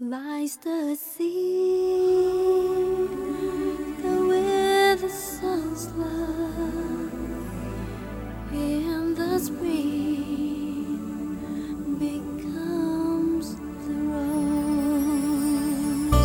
lies the sea, where the sun's love in the spring becomes the rose.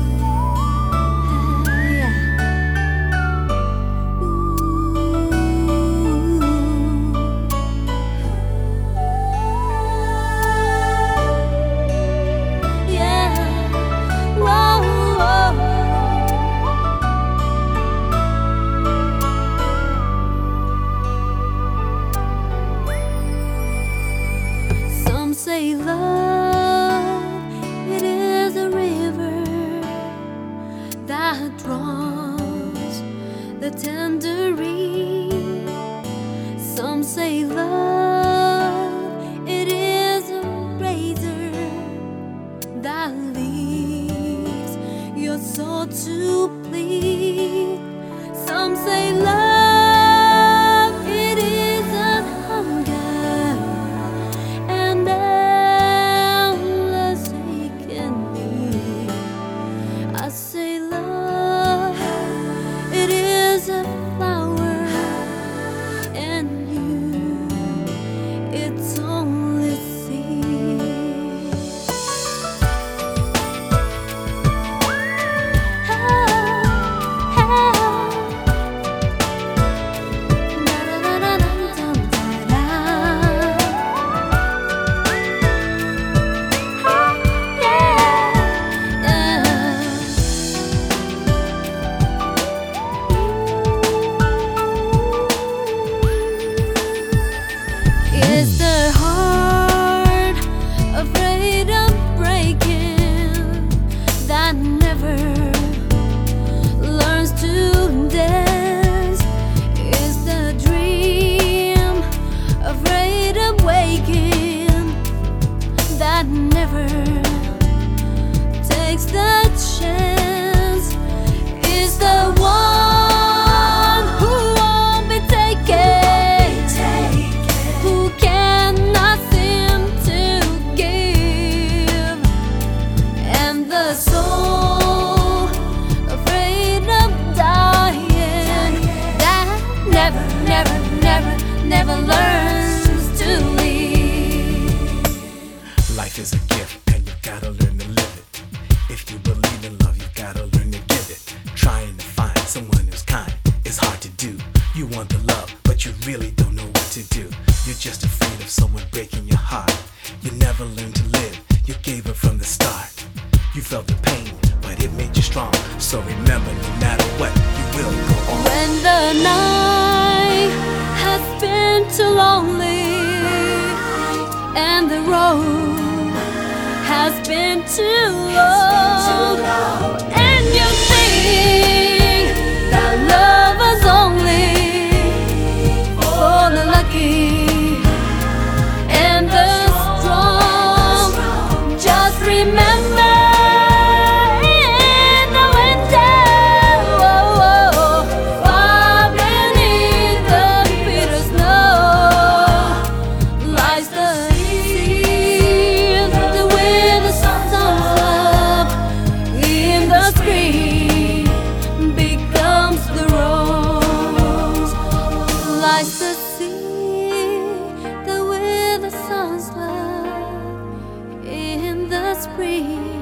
Say love, it is a river that draws the tangerine. Some say love, it is a razor that leaves your soul to bleed. Some say love, it is a hunger and endless aching need. I say love, it is a flower, and you, it's only seed. Is the heart afraid of breaking that never learns to dance? Is the dream afraid of waking that never takes the chance? Is the one who won't be taken, who cannot seem to give, and the soul afraid of dying that never learns to leave. Life is a gift and you gotta learn to live it. If you believe in love, you gotta learn to give it. Trying to find someone who's kind is hard to do. You want the love, but you really don't know what to do. You're just afraid of someone breaking your heart. You never learned to live, you gave up from the start. You felt the pain, but it made you strong. So remember, no matter what, you will go on. When the night has been too lonely and the road has been too low, and you think that love is only for the lucky and the strong, just remember in the winter, far beneath the bitter snow, lies the sea, where the sun's love in the spring becomes the rose. Lies the sea, where the sun's love in the spring